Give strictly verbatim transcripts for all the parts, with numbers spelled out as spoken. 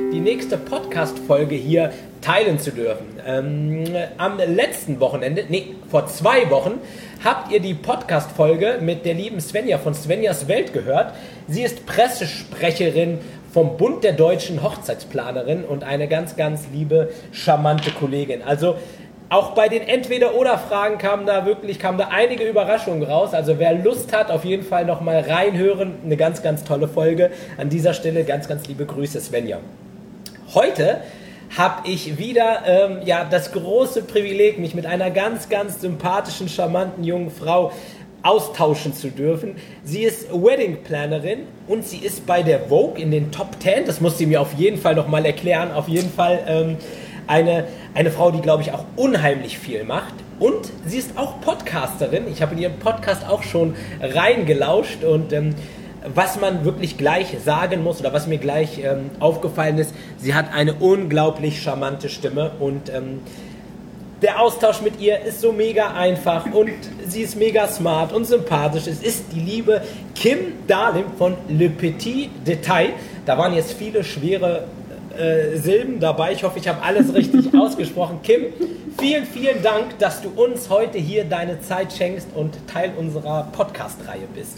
die nächste Podcast-Folge hier teilen zu dürfen. Ähm, am letzten Wochenende, nee, vor zwei Wochen, habt ihr die Podcast-Folge mit der lieben Svenja von Svenjas Welt gehört. Sie ist Pressesprecherin vom Bund der deutschen Hochzeitsplanerinnen und eine ganz, ganz liebe, charmante Kollegin. Also auch bei den Entweder-Oder-Fragen kamen da wirklich kamen da einige Überraschungen raus. Also wer Lust hat, auf jeden Fall nochmal reinhören. Eine ganz, ganz tolle Folge. An dieser Stelle ganz, ganz liebe Grüße, Svenja. Heute habe ich wieder ähm, ja, das große Privileg, mich mit einer ganz, ganz sympathischen, charmanten jungen Frau austauschen zu dürfen. Sie ist Wedding Plannerin und sie ist bei der Vogue in den Top Ten. Das muss sie mir auf jeden Fall nochmal erklären. Auf jeden Fall ähm, eine, eine Frau, die, glaube ich, auch unheimlich viel macht. Und sie ist auch Podcasterin. Ich habe in ihren Podcast auch schon reingelauscht und ähm, was man wirklich gleich sagen muss oder was mir gleich ähm, aufgefallen ist, sie hat eine unglaublich charmante Stimme und ähm, der Austausch mit ihr ist so mega einfach und sie ist mega smart und sympathisch. Es ist die liebe Kim Dahlem von Le Petit Detail. Da waren jetzt viele schwere äh, Silben dabei. Ich hoffe, ich habe alles richtig ausgesprochen. Kim, vielen, vielen Dank, dass du uns heute hier deine Zeit schenkst und Teil unserer Podcast-Reihe bist.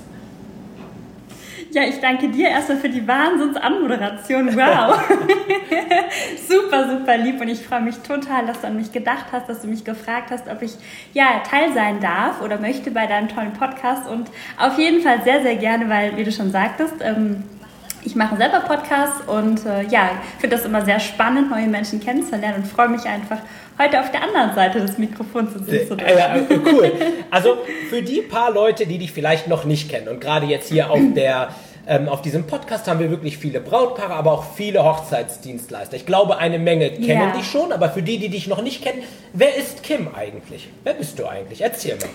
Ja, ich danke dir erstmal für die Wahnsinns-Anmoderation. Wow. Super, super lieb und ich freue mich total, dass du an mich gedacht hast, dass du mich gefragt hast, ob ich ja Teil sein darf oder möchte bei deinem tollen Podcast und auf jeden Fall sehr, sehr gerne, weil, wie du schon sagtest, ähm, ich mache selber Podcasts und äh, ja, finde das immer sehr spannend, neue Menschen kennenzulernen und freue mich einfach, heute auf der anderen Seite des Mikrofons zu sitzen. Äh, äh, cool. Also für die paar Leute, die dich vielleicht noch nicht kennen und gerade jetzt hier auf der ähm, auf diesem Podcast haben wir wirklich viele Brautpaare, aber auch viele Hochzeitsdienstleister. Ich glaube, eine Menge kennen Ja. dich schon, aber für die, die dich noch nicht kennen, wer ist Kim eigentlich? Wer bist du eigentlich? Erzähl mal.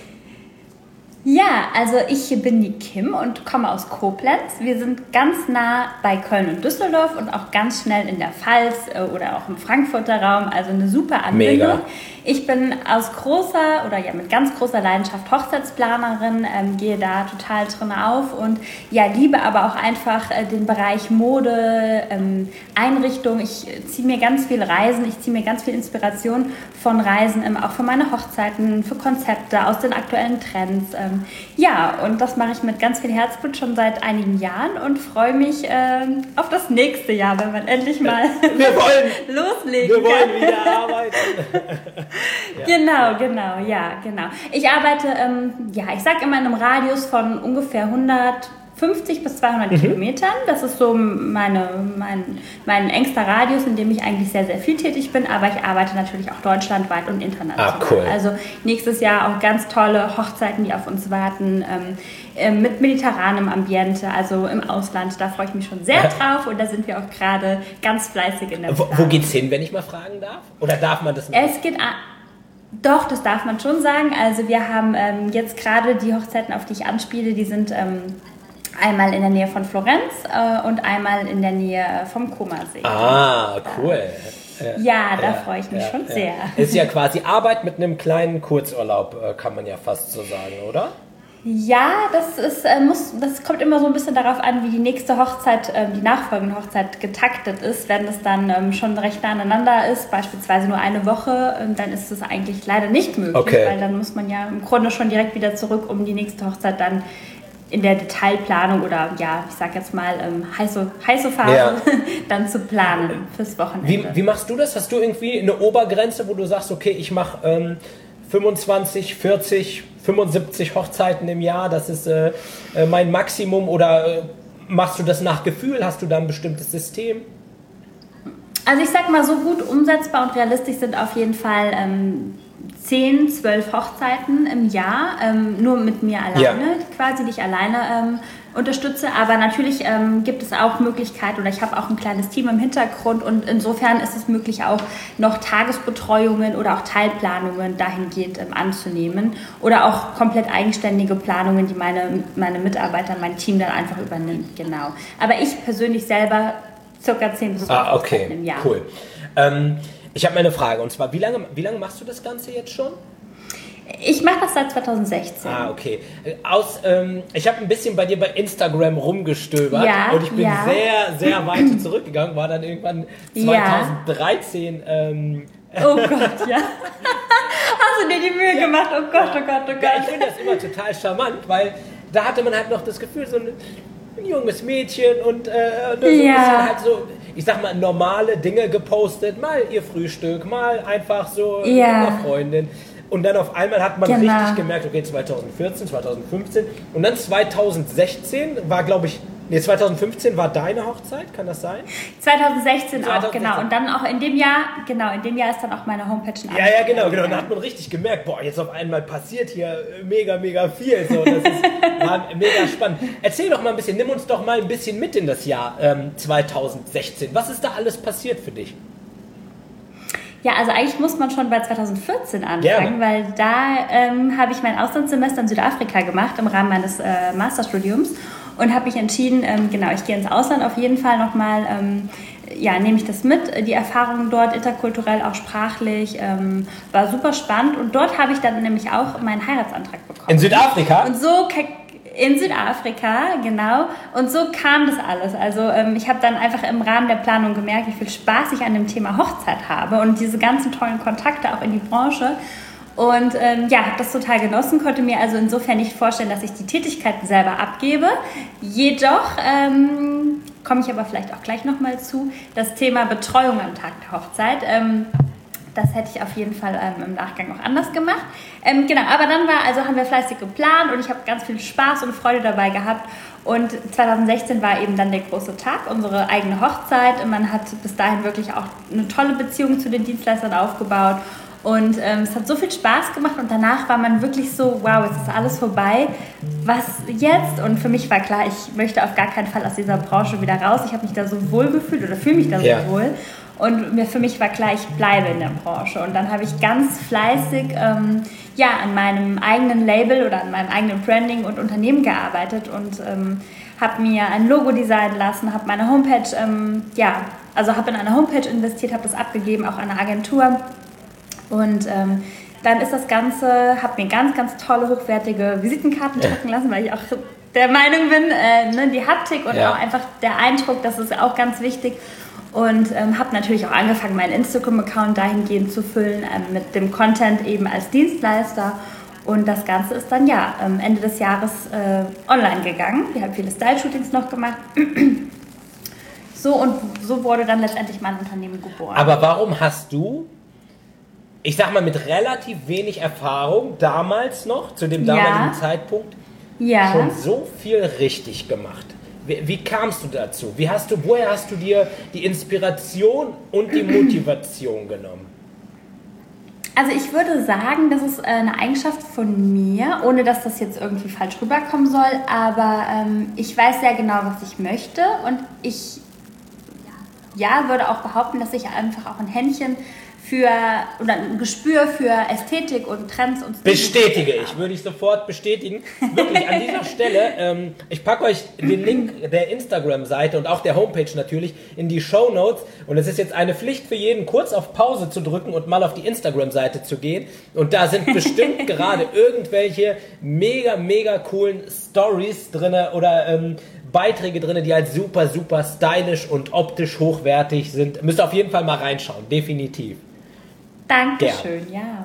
Ja, also ich bin die Kim und komme aus Koblenz. Wir sind ganz nah bei Köln und Düsseldorf und auch ganz schnell in der Pfalz äh, oder auch im Frankfurter Raum, also eine super Anbindung. Mega. Ich bin aus großer oder ja mit ganz großer Leidenschaft Hochzeitsplanerin, ähm, gehe da total drin auf und ja, liebe aber auch einfach äh, den Bereich Mode, ähm, Einrichtung. Ich ziehe mir ganz viel Reisen, ich ziehe mir ganz viel Inspiration von Reisen, ähm, auch für meine Hochzeiten, für Konzepte aus den aktuellen Trends. Ähm, ja, und das mache ich mit ganz viel Herzblut schon seit einigen Jahren und freue mich ähm, auf das nächste Jahr, wenn man endlich mal Wir wollen, loslegen wir wollen kann. wieder arbeiten. Ja, genau, genau, ja, genau. Ich arbeite, ähm, ja, ich sage immer in einem Radius von ungefähr hundertfünfzig bis zweihundert mhm. Kilometern. Das ist so meine, mein, mein engster Radius, in dem ich eigentlich sehr, sehr viel tätig bin. Aber ich arbeite natürlich auch deutschlandweit und international. Ah, cool. Also nächstes Jahr auch ganz tolle Hochzeiten, die auf uns warten, ähm, mit mediterranem Ambiente, also im Ausland. Da freue ich mich schon sehr drauf und da sind wir auch gerade ganz fleißig in der Wo, Planung. wo geht's hin, wenn ich mal fragen darf? Oder darf man das nicht? Es geht an. Doch, das darf man schon sagen. Also wir haben ähm, jetzt gerade die Hochzeiten, auf die ich anspiele, die sind ähm, einmal in der Nähe von Florenz äh, und einmal in der Nähe vom Comersee. Ah, cool. Ja, ja da ja, freue ich mich ja, schon ja. sehr. Ist ja quasi Arbeit mit einem kleinen Kurzurlaub, kann man ja fast so sagen, oder? Ja, das ist, äh, muss, das kommt immer so ein bisschen darauf an, wie die nächste Hochzeit, äh, die nachfolgende Hochzeit getaktet ist. Wenn es dann ähm, schon recht nah aneinander ist, beispielsweise nur eine Woche, äh, dann ist es eigentlich leider nicht möglich, okay. Weil dann muss man ja im Grunde schon direkt wieder zurück, um die nächste Hochzeit dann in der Detailplanung oder ja, ich sag jetzt mal ähm, heiße, heiße Phase ja. dann zu planen fürs Wochenende. Wie, wie machst du das? Hast du irgendwie eine Obergrenze, wo du sagst, okay, ich mache ähm, fünfundzwanzig, vierzig, fünfundsiebzig Hochzeiten im Jahr, das ist äh, mein Maximum, oder äh, machst du das nach Gefühl? Hast du da ein bestimmtes System? Also ich sag mal, so gut umsetzbar und realistisch sind auf jeden Fall ähm, zehn, zwölf Hochzeiten im Jahr, ähm, nur mit mir alleine, ja. quasi, die ich alleine ähm, unterstütze. Aber natürlich ähm, gibt es auch Möglichkeiten, oder ich habe auch ein kleines Team im Hintergrund und insofern ist es möglich, auch noch Tagesbetreuungen oder auch Teilplanungen dahingehend ähm, anzunehmen oder auch komplett eigenständige Planungen, die meine, meine Mitarbeiter, mein Team dann einfach übernimmt. Genau. Aber ich persönlich selber circa zehn bis zwölf ah, okay. Hochzeiten im Jahr. Cool. Ähm, Ich habe mal eine Frage, und zwar, wie lange, wie lange machst du das Ganze jetzt schon? Ich mache das seit zweitausendsechzehn. Ah, okay. Aus, ähm, ich habe ein bisschen bei dir bei Instagram rumgestöbert ja, und ich bin ja. sehr, sehr weit zurückgegangen, war dann irgendwann zweitausenddreizehn. Ja. Ähm, oh Gott, ja. Hast du dir die Mühe ja. gemacht? Oh Gott, oh Gott, oh Gott. Ja, ich finde das immer total charmant, weil da hatte man halt noch das Gefühl, so ein, ein junges Mädchen und äh, so ja. halt so, ich sag mal, normale Dinge gepostet, mal ihr Frühstück, mal einfach so ja. mit einer Freundin. Und dann auf einmal hat man genau. richtig gemerkt, okay, zweitausendvierzehn, zweitausendfünfzehn und dann zweitausendsechzehn war, glaube ich, nee, zweitausendfünfzehn war deine Hochzeit, kann das sein? zweitausendsechzehn, zweitausendsechzehn auch, genau. Und dann auch in dem Jahr, genau, in dem Jahr ist dann auch meine Homepage in Ja, ja, genau, genau. Und da hat man richtig gemerkt, boah, jetzt auf einmal passiert hier mega, mega viel. So, das ist, war mega spannend. Erzähl doch mal ein bisschen, nimm uns doch mal ein bisschen mit in das Jahr ähm, zweitausendsechzehn. Was ist da alles passiert für dich? Ja, also eigentlich muss man schon bei zweitausendvierzehn anfangen, Gerne. weil da ähm, habe ich mein Auslandssemester in Südafrika gemacht im Rahmen meines äh, Masterstudiums und habe mich entschieden, ähm, genau, ich gehe ins Ausland auf jeden Fall nochmal, ähm, ja, nehme ich das mit, die Erfahrungen dort interkulturell, auch sprachlich, ähm, war super spannend und dort habe ich dann nämlich auch meinen Heiratsantrag bekommen. In Südafrika? Und so in Südafrika, genau. Und so kam das alles. Also ähm, ich habe dann einfach im Rahmen der Planung gemerkt, wie viel Spaß ich an dem Thema Hochzeit habe und diese ganzen tollen Kontakte auch in die Branche. Und ähm, ja, habe das total genossen, konnte mir also insofern nicht vorstellen, dass ich die Tätigkeiten selber abgebe. Jedoch ähm, komme ich aber vielleicht auch gleich nochmal zu, das Thema Betreuung am Tag der Hochzeit. Ähm, Das hätte ich auf jeden Fall ähm, im Nachgang auch anders gemacht. Ähm, genau, aber dann war, also haben wir fleißig geplant und ich habe ganz viel Spaß und Freude dabei gehabt. Und zweitausendsechzehn war eben dann der große Tag, unsere eigene Hochzeit. Und man hat bis dahin wirklich auch eine tolle Beziehung zu den Dienstleistern aufgebaut. Und ähm, es hat so viel Spaß gemacht und danach war man wirklich so, wow, jetzt ist alles vorbei. Was jetzt? Und für mich war klar, ich möchte auf gar keinen Fall aus dieser Branche wieder raus. Ich habe mich da so wohl gefühlt oder fühle mich da so ja. wohl. Und mir, für mich war klar, ich bleibe in der Branche. Und dann habe ich ganz fleißig ähm, ja, an meinem eigenen Label oder an meinem eigenen Branding und Unternehmen gearbeitet und ähm, habe mir ein Logo designen lassen, habe meine Homepage, ähm, ja, also habe in eine Homepage investiert, habe das abgegeben, auch an eine Agentur. Und ähm, dann ist das Ganze, habe mir ganz, ganz tolle, hochwertige Visitenkarten drucken lassen, weil ich auch der Meinung bin, äh, ne, die Haptik und ja. auch einfach der Eindruck, das ist auch ganz wichtig. Und ähm, habe natürlich auch angefangen, meinen Instagram-Account dahingehend zu füllen, ähm, mit dem Content eben als Dienstleister. Und das Ganze ist dann ja ähm, Ende des Jahres äh, online gegangen. Wir haben viele Style-Shootings noch gemacht. So und so wurde dann letztendlich mein Unternehmen geboren. Aber warum hast du, ich sag mal mit relativ wenig Erfahrung, damals noch, zu dem damaligen ja. Zeitpunkt, ja. schon so viel richtig gemacht? Wie, wie kamst du dazu? Wie hast du, woher hast du dir die Inspiration und die Motivation genommen? Also ich würde sagen, das ist eine Eigenschaft von mir, ohne dass das jetzt irgendwie falsch rüberkommen soll, aber ähm, ich weiß sehr genau, was ich möchte und ich ja, würde auch behaupten, dass ich einfach auch ein Händchen für oder ein Gespür für Ästhetik und Trends und Stil bestätige ich, würde ich sofort bestätigen. Wirklich an dieser Stelle, ähm, ich packe euch den Link der Instagram-Seite und auch der Homepage natürlich in die Shownotes und es ist jetzt eine Pflicht für jeden, kurz auf Pause zu drücken und mal auf die Instagram-Seite zu gehen und da sind bestimmt gerade irgendwelche mega, mega coolen Stories drin oder ähm, Beiträge drin, die halt super, super stylisch und optisch hochwertig sind. Müsst ihr auf jeden Fall mal reinschauen, definitiv. Dankeschön, ja.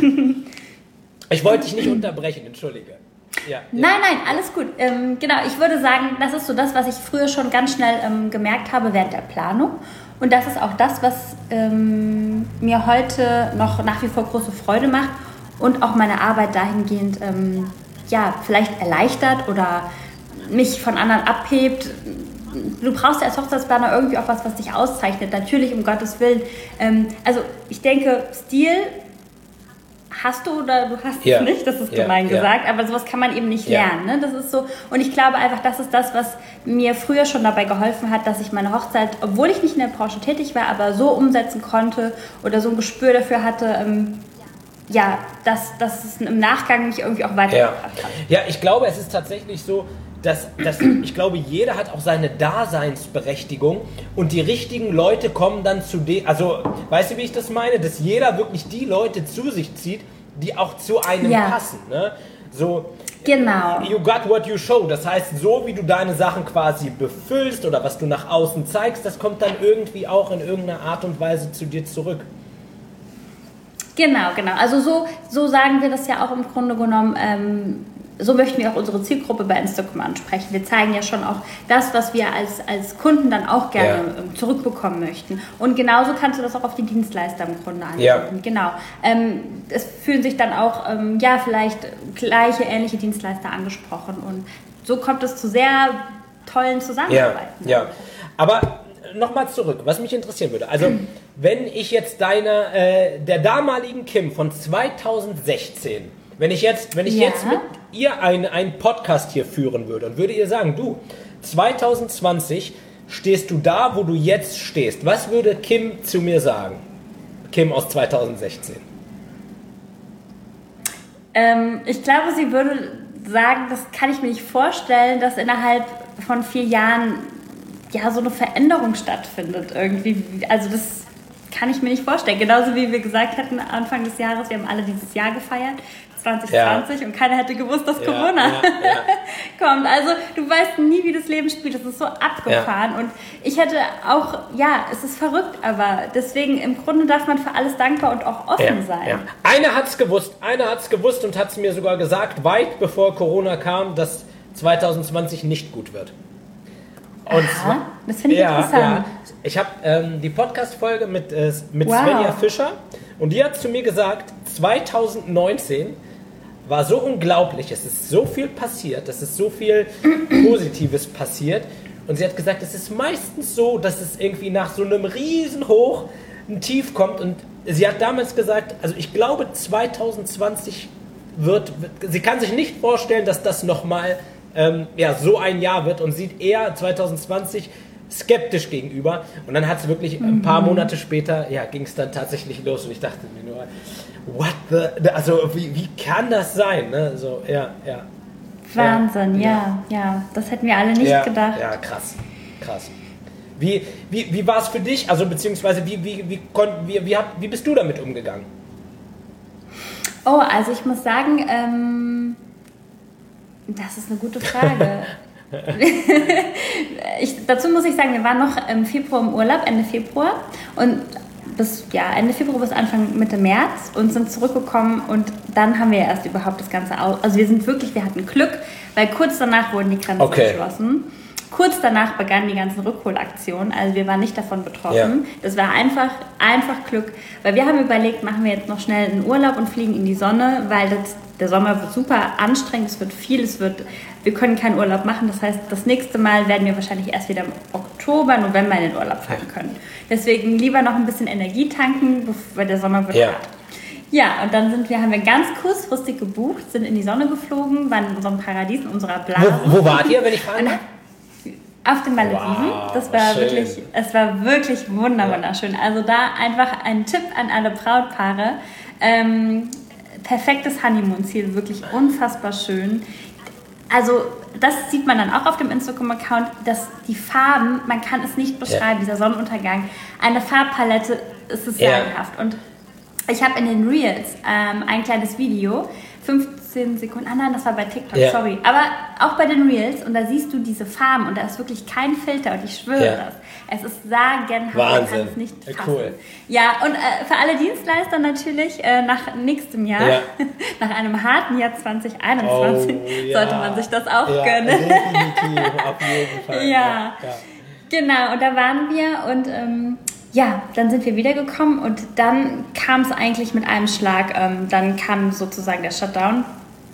Ich wollte dich nicht unterbrechen, entschuldige. Ja, nein, ja. nein, alles gut. Ähm, genau, ich würde sagen, das ist so das, was ich früher schon ganz schnell ähm, gemerkt habe während der Planung. Und das ist auch das, was ähm, mir heute noch nach wie vor große Freude macht und auch meine Arbeit dahingehend ähm, ja, vielleicht erleichtert oder mich von anderen abhebt. Du brauchst ja als Hochzeitsplaner irgendwie auch was, was dich auszeichnet. Natürlich, um Gottes Willen. Ähm, also ich denke, Stil hast du oder du hast ja. es nicht, das ist gemein ja. gesagt, aber sowas kann man eben nicht ja. lernen. Ne? Das ist so. Und ich glaube einfach, das ist das, was mir früher schon dabei geholfen hat, dass ich meine Hochzeit, obwohl ich nicht in der Branche tätig war, aber so umsetzen konnte oder so ein Gespür dafür hatte, ähm, ja, dass, dass es im Nachgang mich irgendwie auch weitergebracht ja. hat. Ja, ich glaube, es ist tatsächlich so, dass, dass ich glaube, jeder hat auch seine Daseinsberechtigung und die richtigen Leute kommen dann zu dem, also weißt du, wie ich das meine? Dass jeder wirklich die Leute zu sich zieht, die auch zu einem ja. passen. Ne? So, genau. You got what you show. Das heißt, so wie du deine Sachen quasi befüllst oder was du nach außen zeigst, das kommt dann irgendwie auch in irgendeiner Art und Weise zu dir zurück. Genau, genau. Also so, so sagen wir das ja auch im Grunde genommen. Ähm, so möchten wir auch unsere Zielgruppe bei Instagram ansprechen. Wir zeigen ja schon auch das, was wir als, als Kunden dann auch gerne ja. zurückbekommen möchten. Und genauso kannst du das auch auf die Dienstleister im Grunde anwenden. Ja. Genau. Ähm, es fühlen sich dann auch, ähm, ja, vielleicht gleiche, ähnliche Dienstleister angesprochen. Und so kommt es zu sehr tollen Zusammenarbeiten. Ja, ja. Aber nochmal zurück, was mich interessieren würde. Also, hm. wenn ich jetzt deiner, äh, der damaligen Kim von zweitausendsechzehn, wenn ich jetzt, wenn ich ja. jetzt mit ihr einen Podcast hier führen würde und würde ihr sagen, du, zwanzig zwanzig stehst du da, wo du jetzt stehst. Was würde Kim zu mir sagen? Kim aus zweitausendsechzehn. Ähm, ich glaube, sie würde sagen, das kann ich mir nicht vorstellen, dass innerhalb von vier Jahren ja so eine Veränderung stattfindet irgendwie. Also das kann ich mir nicht vorstellen. Genauso wie wir gesagt hatten Anfang des Jahres, wir haben alle dieses Jahr gefeiert, zwanzig zwanzig, ja. und keiner hätte gewusst, dass ja, Corona ja, ja. kommt. Also du weißt nie, wie das Leben spielt. Das ist so abgefahren. Ja. Und ich hätte auch, ja, es ist verrückt, aber deswegen im Grunde darf man für alles dankbar und auch offen ja, sein. Ja. Einer hat es gewusst, einer hat es gewusst und hat es mir sogar gesagt, weit bevor Corona kam, dass zwanzig zwanzig nicht gut wird. Und Aha, zwar, das finde ich ja, interessant. Ja. Ich habe ähm, die Podcast-Folge mit, äh, mit wow. Svenja Fischer und die hat zu mir gesagt, zwanzig neunzehn war so unglaublich, es ist so viel passiert, es ist so viel Positives passiert und sie hat gesagt, es ist meistens so, dass es irgendwie nach so einem Riesenhoch ein Tief kommt und sie hat damals gesagt, also ich glaube zwanzig zwanzig wird, sie kann sich nicht vorstellen, dass das nochmal ähm, ja, so ein Jahr wird und sieht eher zwanzig zwanzig skeptisch gegenüber und dann hat es wirklich mhm. ein paar Monate später, ja, ging es dann tatsächlich los und ich dachte mir nur, what the, also wie, wie kann das sein, ne, so, ja, ja. Wahnsinn, ja, ja, ja. Das hätten wir alle nicht ja, gedacht. Ja, krass, krass. Wie, wie, wie war es für dich, also beziehungsweise wie, wie, wie, konnt, wie, wie, hab, wie bist du damit umgegangen? Oh, also ich muss sagen, ähm, das ist eine gute Frage. ich, dazu muss ich sagen, wir waren noch im Februar im Urlaub, Ende Februar und bis ja, Ende Februar bis Anfang Mitte März und sind zurückgekommen und dann haben wir erst überhaupt das Ganze aus. Also wir sind wirklich, wir hatten Glück, weil kurz danach wurden die Grenzen okay. geschlossen. Kurz danach begannen die ganzen Rückholaktionen, also wir waren nicht davon betroffen. Ja. Das war einfach, einfach Glück, weil wir haben überlegt, machen wir jetzt noch schnell einen Urlaub und fliegen in die Sonne, weil das, der Sommer wird super anstrengend, es wird viel, es wird, wir können keinen Urlaub machen, das heißt, das nächste Mal werden wir wahrscheinlich erst wieder im Oktober, November in den Urlaub fahren können. Deswegen lieber noch ein bisschen Energie tanken, weil der Sommer wird ja. hart. Ja, und dann sind wir, haben wir ganz kurzfristig gebucht, sind in die Sonne geflogen, waren in unserem Paradies, in unserer Blase. Wo, wo wart ihr, wenn ich fragen darf? Auf den Malediven. Wow, das war schön. wirklich, es war wirklich wunderschön. Also da einfach ein Tipp an alle Brautpaare. Ähm, perfektes Honeymoon-Ziel, wirklich unfassbar schön. Also das sieht man dann auch auf dem Instagram-Account, dass die Farben, man kann es nicht beschreiben, ja. dieser Sonnenuntergang, eine Farbpalette, ist es ja. sagenhaft. Und ich habe in den Reels ähm, ein kleines Video, fünfzehn Sekunden, ah nein, das war bei TikTok, ja. sorry, aber auch bei den Reels und da siehst du diese Farben und da ist wirklich kein Filter und ich schwöre ja. das. Es ist sagenhaft, man kann es nicht fassen. Cool. Ja, und äh, für alle Dienstleister natürlich äh, nach nächstem Jahr, ja. nach einem harten Jahr zwanzig einundzwanzig, oh, ja. sollte man sich das auch ja, gönnen. Definitiv, auf jeden Fall. Ja. Ja, ja, genau, und da waren wir und ähm, ja, dann sind wir wiedergekommen und dann kam es eigentlich mit einem Schlag, ähm, dann kam sozusagen der Shutdown,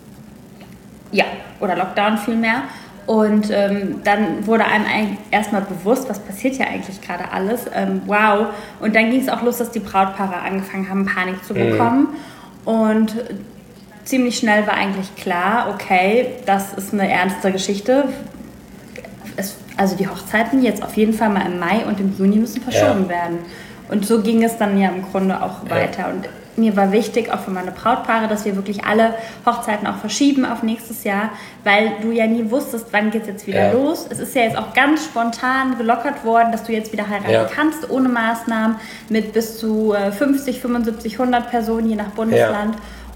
ja, oder Lockdown vielmehr und ähm, dann wurde einem erstmal bewusst, was passiert hier eigentlich gerade alles, ähm, wow, und dann ging es auch los, dass die Brautpaare angefangen haben, Panik zu bekommen mhm. und ziemlich schnell war eigentlich klar, okay, das ist eine ernste Geschichte. Es, also die Hochzeiten jetzt auf jeden Fall mal im Mai und im Juni müssen verschoben ja. werden. Und so ging es dann ja im Grunde auch ja. weiter. Und mir war wichtig, auch für meine Brautpaare, dass wir wirklich alle Hochzeiten auch verschieben auf nächstes Jahr, weil du ja nie wusstest, wann geht es jetzt wieder ja. los. Es ist ja jetzt auch ganz spontan gelockert worden, dass du jetzt wieder heiraten ja. kannst, ohne Maßnahmen, mit bis zu fünfzig, fünfundsiebzig, hundert Personen, je nach Bundesland. Ja.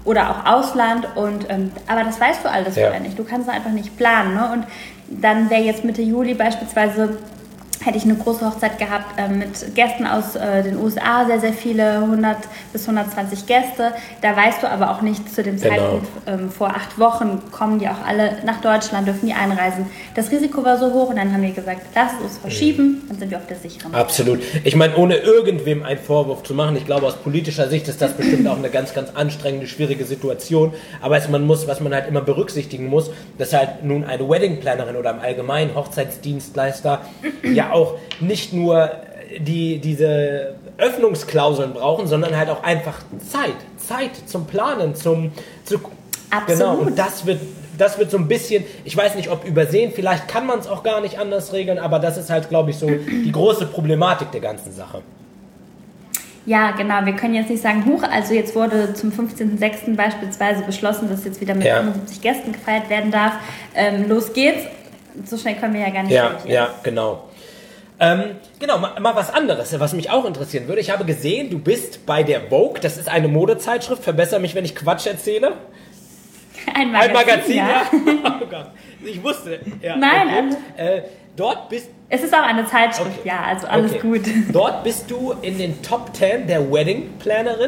oder auch Ausland. Und, ähm, aber das weißt du alles ja. vorher nicht. Du kannst es einfach nicht planen. Ne? Und dann wäre jetzt Mitte Juli beispielsweise, hätte ich eine große Hochzeit gehabt äh, mit Gästen aus äh, den U S A, sehr, sehr viele, hundert bis hundertzwanzig Gäste. Da weißt du aber auch nicht zu dem genau. Zeitpunkt, ähm, vor acht Wochen kommen die auch alle nach Deutschland, dürfen die einreisen. Das Risiko war so hoch und dann haben wir gesagt, lass es uns verschieben, mhm. dann sind wir auf der sicheren Seite. Absolut. Ich meine, ohne irgendwem einen Vorwurf zu machen, ich glaube, aus politischer Sicht ist das bestimmt auch eine ganz, ganz anstrengende, schwierige Situation. Aber es, man muss, was man halt immer berücksichtigen muss, dass halt nun eine Wedding-Plannerin oder im Allgemeinen Hochzeitsdienstleister ja auch nicht nur die, diese Öffnungsklauseln brauchen, sondern halt auch einfach Zeit. Zeit zum Planen, zum... Zu, Absolut. Genau, und das wird, das wird so ein bisschen, ich weiß nicht, ob übersehen, vielleicht kann man es auch gar nicht anders regeln, aber das ist halt, glaube ich, so die große Problematik der ganzen Sache. Ja, genau. Wir können jetzt nicht sagen, huch, also jetzt wurde zum fünfzehnten sechsten beispielsweise beschlossen, dass jetzt wieder mit ja. fünfundsiebzig Gästen gefeiert werden darf. Ähm, los geht's. So schnell können wir ja gar nicht Ja, reagieren. ja, genau. Ähm, genau, mal, mal was anderes, was mich auch interessieren würde. Ich habe gesehen, du bist bei der Vogue, das ist eine Modezeitschrift, verbessere mich, wenn ich Quatsch erzähle. Ein Magazin, Ein Magazin, ja. ja. Oh Gott, ich wusste. Ja, Nein, okay. äh, dort bist es ist auch eine Zeitschrift, okay. ja, also alles okay. gut. Dort bist du in den Top zehn der Wedding Plannerin.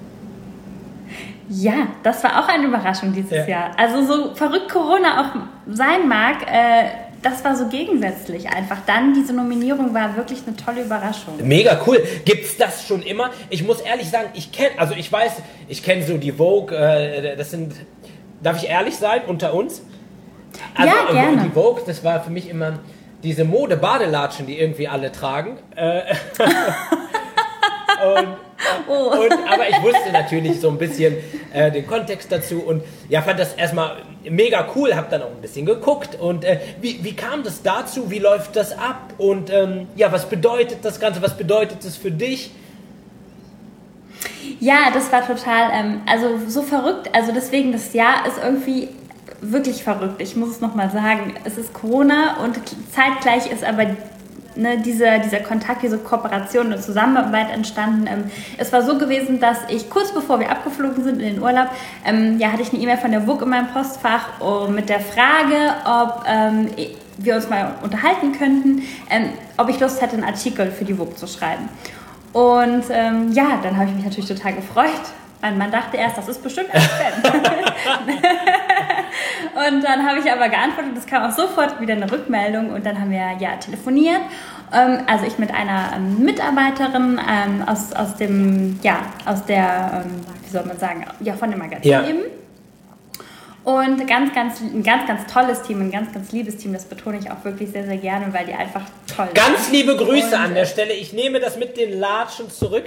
Ja, das war auch eine Überraschung dieses ja. Jahr. Also so verrückt Corona auch sein mag, äh, das war so gegensätzlich einfach. Dann diese Nominierung war wirklich eine tolle Überraschung. Mega cool. Gibt's das schon immer? Ich muss ehrlich sagen, ich kenne, also ich weiß, ich kenne so die Vogue, äh, das sind, darf ich ehrlich sein, unter uns? Also, ja, gerne. Die Vogue, das war für mich immer diese Mode-Badelatschen, die irgendwie alle tragen. Äh, und, oh. und, aber ich wusste natürlich so ein bisschen äh, den Kontext dazu und ja, fand das erstmal mega cool, hab dann auch ein bisschen geguckt und äh, wie, wie kam das dazu, wie läuft das ab und ähm, ja, was bedeutet das Ganze, was bedeutet es für dich? Ja, das war total, ähm, also so verrückt, also deswegen das Jahr ist irgendwie wirklich verrückt, ich muss es nochmal sagen, es ist Corona und zeitgleich ist aber Ne, dieser, dieser Kontakt, diese Kooperation und Zusammenarbeit entstanden. Ähm, es war so gewesen, dass ich kurz bevor wir abgeflogen sind in den Urlaub, ähm, ja, hatte ich eine E-Mail von der Vogue in meinem Postfach oh, mit der Frage, ob ähm, wir uns mal unterhalten könnten, ähm, ob ich Lust hätte, einen Artikel für die Vogue zu schreiben. Und ähm, ja, dann habe ich mich natürlich total gefreut. Mein Mann dachte erst, das ist bestimmt ein Spam. Und dann habe ich aber geantwortet, es kam auch sofort wieder eine Rückmeldung und dann haben wir ja telefoniert. Ähm, also ich mit einer ähm, Mitarbeiterin ähm, aus, aus dem, ja, aus der, ähm, wie soll man sagen, ja, von dem Magazin ja. eben. Und ganz, ganz, ein ganz, ganz tolles Team, ein ganz, ganz liebes Team, das betone ich auch wirklich sehr, sehr gerne, weil die einfach toll sind. Ganz liebe Grüße und, an der Stelle. Ich nehme das mit den Latschen zurück.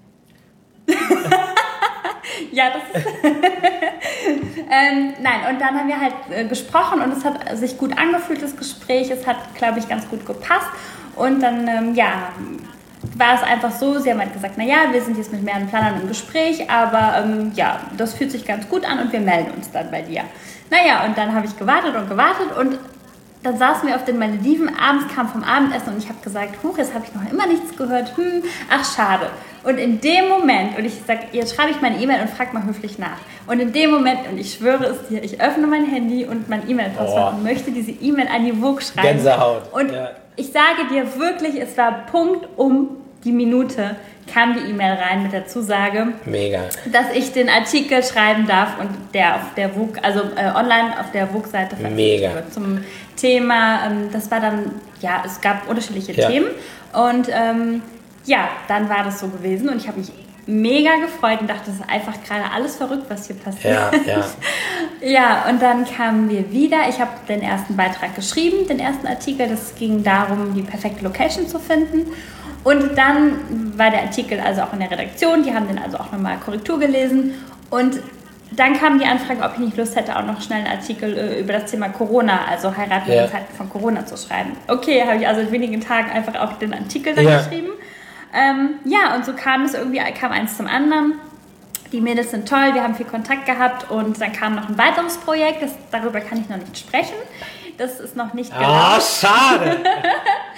Ja, das ist... ähm, nein, und dann haben wir halt äh, gesprochen und es hat sich gut angefühlt, das Gespräch. Es hat, glaube ich, ganz gut gepasst. Und dann, ähm, ja, war es einfach so, sie haben halt gesagt, naja, wir sind jetzt mit mehreren Planern im Gespräch, aber ähm, ja, das fühlt sich ganz gut an und wir melden uns dann bei dir. Naja, und dann habe ich gewartet und gewartet und dann saßen wir auf den Malediven, abends kam vom Abendessen und ich habe gesagt, huch, jetzt habe ich noch immer nichts gehört, hm, ach schade. Und in dem Moment, und ich sage, jetzt schreibe ich meine E-Mail und frage mal höflich nach. Und in dem Moment, und ich schwöre es dir, ich öffne mein Handy und mein E-Mail-Postfach oh. und möchte diese E-Mail an die Vogue schreiben. Gänsehaut. Und ja. ich sage dir wirklich, es war Punkt um die Minute, kam die E-Mail rein mit der Zusage, Mega. dass ich den Artikel schreiben darf und der auf der Vogue, also äh, online auf der Vogue-Seite veröffentlicht wird zum Thema. Ähm, das war dann, ja, es gab unterschiedliche ja. Themen und ähm, ja, dann war das so gewesen und ich habe mich mega gefreut und dachte, das ist einfach gerade alles verrückt, was hier passiert. Ja, ja. Ja, und dann kamen wir wieder. Ich habe den ersten Beitrag geschrieben, den ersten Artikel. Das ging darum, die perfekte Location zu finden. Und dann war der Artikel also auch in der Redaktion. Die haben den also auch nochmal Korrektur gelesen. Und dann kam die Anfrage, ob ich nicht Lust hätte, auch noch schnell einen Artikel äh, über das Thema Corona, also Heiraten ja. in Zeiten von Corona zu schreiben. Okay, habe ich also in wenigen Tagen einfach auch den Artikel dann ja. geschrieben. Ähm, ja, und so kam es irgendwie, kam eins zum anderen. Die Mädels sind toll, wir haben viel Kontakt gehabt und dann kam noch ein weiteres Projekt, das, darüber kann ich noch nicht sprechen. Das ist noch nicht Ah, schade!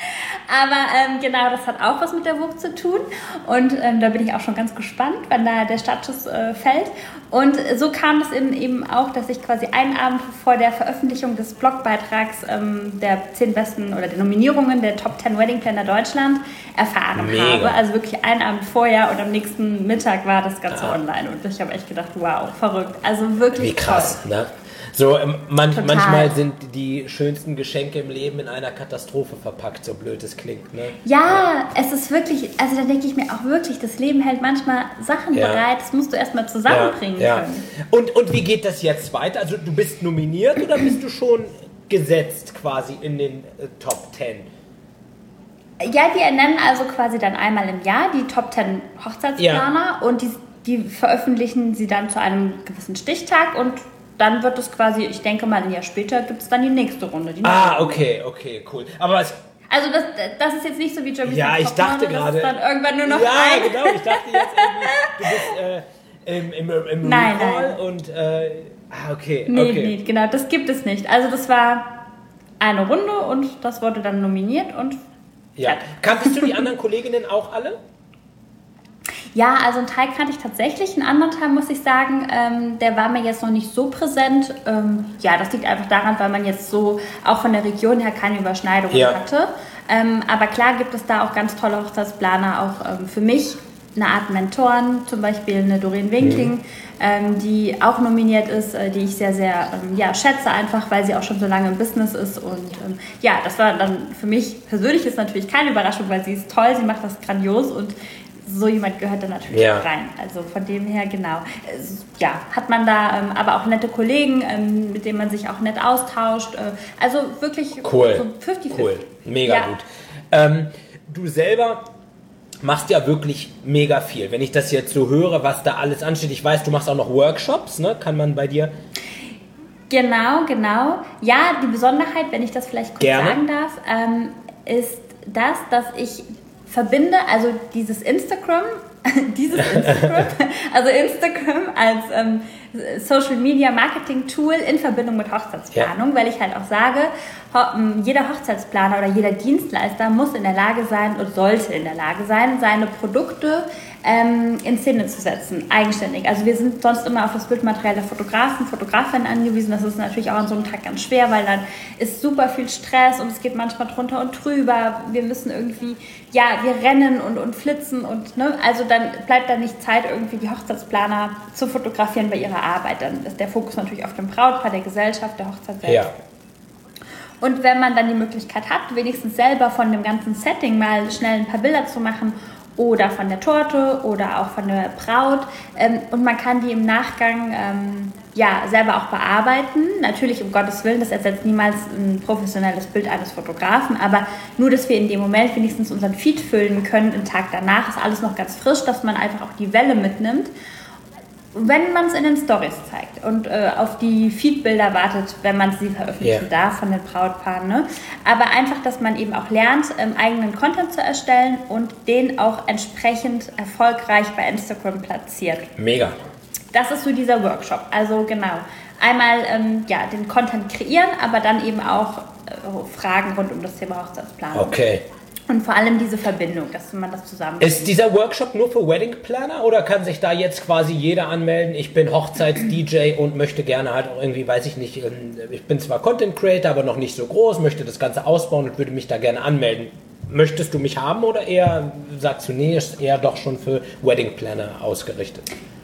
Aber ähm, genau, das hat auch was mit der Vogue zu tun. Und ähm, da bin ich auch schon ganz gespannt, wann da der Startschuss äh, fällt. Und so kam es eben, eben auch, dass ich quasi einen Abend vor der Veröffentlichung des Blogbeitrags ähm, der zehn besten oder der Nominierungen der Top zehn Wedding Planner Deutschland erfahren Mega. habe. Also wirklich einen Abend vorher und am nächsten Mittag war das Ganze ah. online. Und ich habe echt gedacht, wow, verrückt. Also wirklich Wie krass, toll. Ne? So, ähm, man, manchmal sind die schönsten Geschenke im Leben in einer Katastrophe verpackt, so blöd es klingt. Ne? Ja, ja, es ist wirklich, also da denke ich mir auch wirklich, das Leben hält manchmal Sachen ja. bereit, das musst du erstmal zusammenbringen ja, ja. können. Und, und wie geht das jetzt weiter? Also du bist nominiert oder bist du schon gesetzt quasi in den äh, Top zehn? Ja, die ernennen also quasi dann einmal im Jahr die Top zehn Hochzeitsplaner ja. und die, die veröffentlichen sie dann zu einem gewissen Stichtag und dann wird es quasi, ich denke mal ein Jahr später, gibt es dann die nächste Runde. Die nächste ah, okay, okay, cool. Aber es also das, das ist jetzt nicht so wie Jeremy's Ja, ich dachte gerade. Dann irgendwann nur noch ja, ein. genau. Ich dachte jetzt irgendwie, du bist äh, im, im, im nein, Recall nein. und äh, ah, okay, nee, okay. Nee, genau, das gibt es nicht. Also das war eine Runde und das wurde dann nominiert und ja. Kanntest du die anderen Kolleginnen auch alle? Ja, also einen Teil kannte ich tatsächlich, einen anderen Teil muss ich sagen, ähm, der war mir jetzt noch nicht so präsent. Ähm, ja, das liegt einfach daran, weil man jetzt so auch von der Region her keine Überschneidungen ja. hatte. Ähm, aber klar gibt es da auch ganz tolle Hochzeitsplaner, auch ähm, für mich eine Art Mentoren, zum Beispiel eine Doreen Winkling, mhm. ähm, die auch nominiert ist, äh, die ich sehr, sehr ähm, ja, schätze, einfach weil sie auch schon so lange im Business ist. Und ähm, ja, das war dann für mich persönlich ist natürlich keine Überraschung, weil sie ist toll, sie macht das grandios und so jemand gehört da natürlich ja. rein. Also von dem her, genau. Ja, hat man da ähm, aber auch nette Kollegen, ähm, mit denen man sich auch nett austauscht. Äh, also wirklich cool. so fünfzig fünfzig. Cool, mega ja. gut. Ähm, du selber machst ja wirklich mega viel. Wenn ich das jetzt so höre, was da alles ansteht. Ich weiß, du machst auch noch Workshops, ne? Kann man bei dir... Genau, genau. Ja, die Besonderheit, wenn ich das vielleicht kurz Gerne. sagen darf, ähm, ist das, dass ich verbinde, also dieses Instagram, dieses Instagram, also Instagram als ähm, Social Media Marketing Tool in Verbindung mit Hochzeitsplanung, ja. weil ich halt auch sage, ho- jeder Hochzeitsplaner oder jeder Dienstleister muss in der Lage sein und sollte in der Lage sein, seine Produkte ähm, in Szene zu setzen, eigenständig. Also wir sind sonst immer auf das Bildmaterial der Fotografen, Fotografinnen angewiesen. Das ist natürlich auch an so einem Tag ganz schwer, weil dann ist super viel Stress und es geht manchmal drunter und drüber. Wir müssen irgendwie, ja, wir rennen und, und flitzen und, ne, also dann bleibt da nicht Zeit, irgendwie die Hochzeitsplaner zu fotografieren bei ihrer Arbeit. Dann ist der Fokus natürlich auf dem Brautpaar, der Gesellschaft, der Hochzeit selbst. Ja. Und wenn man dann die Möglichkeit hat, wenigstens selber von dem ganzen Setting mal schnell ein paar Bilder zu machen oder von der Torte oder auch von der Braut ähm, und man kann die im Nachgang ähm, ja, selber auch bearbeiten. Natürlich, um Gottes Willen, das ersetzt niemals ein professionelles Bild eines Fotografen, aber nur, dass wir in dem Moment wenigstens unseren Feed füllen können, einen Tag danach ist alles noch ganz frisch, dass man einfach auch die Welle mitnimmt, wenn man es in den Stories zeigt und äh, auf die Feedbilder wartet, wenn man sie veröffentlichen yeah. darf von den Brautpaaren. Ne? Aber einfach, dass man eben auch lernt, ähm, eigenen Content zu erstellen und den auch entsprechend erfolgreich bei Instagram platziert. Mega. Das ist so dieser Workshop. Also genau, einmal ähm, ja, den Content kreieren, aber dann eben auch äh, Fragen rund um das Thema Hochzeitsplanung. Okay. Und vor allem diese Verbindung, dass man das zusammen. Ist dieser Workshop nur für Wedding Planner oder kann sich da jetzt quasi jeder anmelden? Ich bin Hochzeits-D J und möchte gerne halt auch irgendwie, weiß ich nicht, ich bin zwar Content Creator, aber noch nicht so groß, möchte das Ganze ausbauen und würde mich da gerne anmelden. Möchtest du mich haben oder eher sagst du, nee, ist eher doch schon für Wedding Planner ausgerichtet?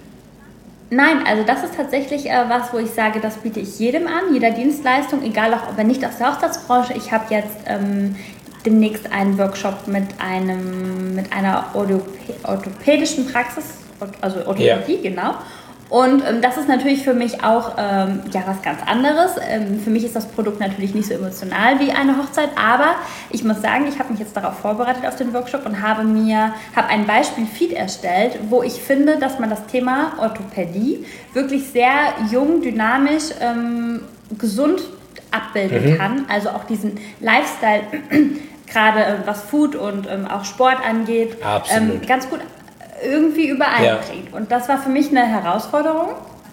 Nein, also das ist tatsächlich äh, was, wo ich sage, das biete ich jedem an, jeder Dienstleistung, egal auch, aber nicht aus der Hochzeitsbranche. Ich habe jetzt ähm, demnächst einen Workshop mit einem mit einer Orthopä- orthopädischen Praxis, also Orthopädie, ja. genau. Und ähm, das ist natürlich für mich auch ähm, ja, was ganz anderes. Ähm, für mich ist das Produkt natürlich nicht so emotional wie eine Hochzeit, aber ich muss sagen, ich habe mich jetzt darauf vorbereitet auf den Workshop und habe mir habe ein Beispiel-Feed erstellt, wo ich finde, dass man das Thema Orthopädie wirklich sehr jung, dynamisch, ähm, gesund abbilden mhm. kann. Also auch diesen Lifestyle, gerade was Food und ähm, auch Sport angeht, ähm, ganz gut irgendwie übereinbringt. Ja. Und das war für mich eine Herausforderung,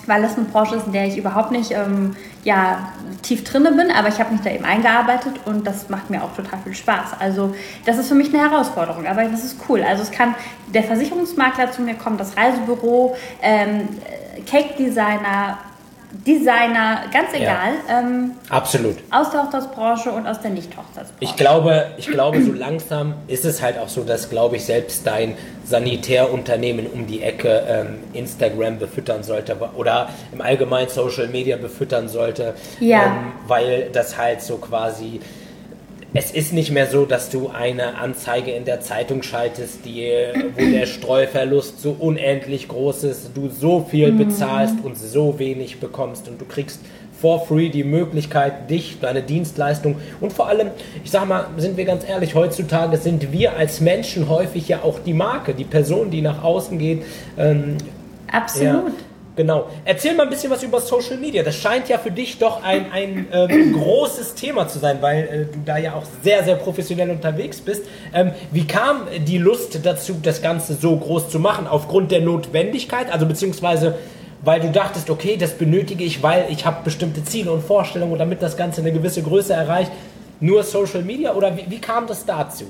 weil das eine Branche ist, in der ich überhaupt nicht ähm, ja, tief drinne bin, aber ich habe mich da eben eingearbeitet und das macht mir auch total viel Spaß. Also das ist für mich eine Herausforderung, aber das ist cool. Also es kann der Versicherungsmakler zu mir kommen, das Reisebüro, ähm, Cake-Designer, Designer, ganz egal. Ja, ähm, absolut. Aus der Hochzeitsbranche und aus der Nicht-Hochzeitsbranche. Ich glaube, ich glaube, so langsam ist es halt auch so, dass, glaube ich, selbst dein Sanitärunternehmen um die Ecke ähm, Instagram befüttern sollte oder im Allgemeinen Social Media befüttern sollte, ja. ähm, weil das halt so quasi... Es ist nicht mehr so, dass du eine Anzeige in der Zeitung schaltest, die, wo der Streuverlust so unendlich groß ist, du so viel bezahlst und so wenig bekommst und du kriegst for free die Möglichkeit, dich, deine Dienstleistung und vor allem, ich sag mal, sind wir ganz ehrlich, heutzutage sind wir als Menschen häufig ja auch die Marke, die Person, die nach außen geht. Ähm, Absolut. Ja. Genau. Erzähl mal ein bisschen was über Social Media. Das scheint ja für dich doch ein, ein äh, großes Thema zu sein, weil äh, du da ja auch sehr, sehr professionell unterwegs bist. Ähm, wie kam die Lust dazu, das Ganze so groß zu machen? Aufgrund der Notwendigkeit, also beziehungsweise weil du dachtest, okay, das benötige ich, weil ich habe bestimmte Ziele und Vorstellungen und damit das Ganze eine gewisse Größe erreicht, nur Social Media oder wie, wie kam das dazu?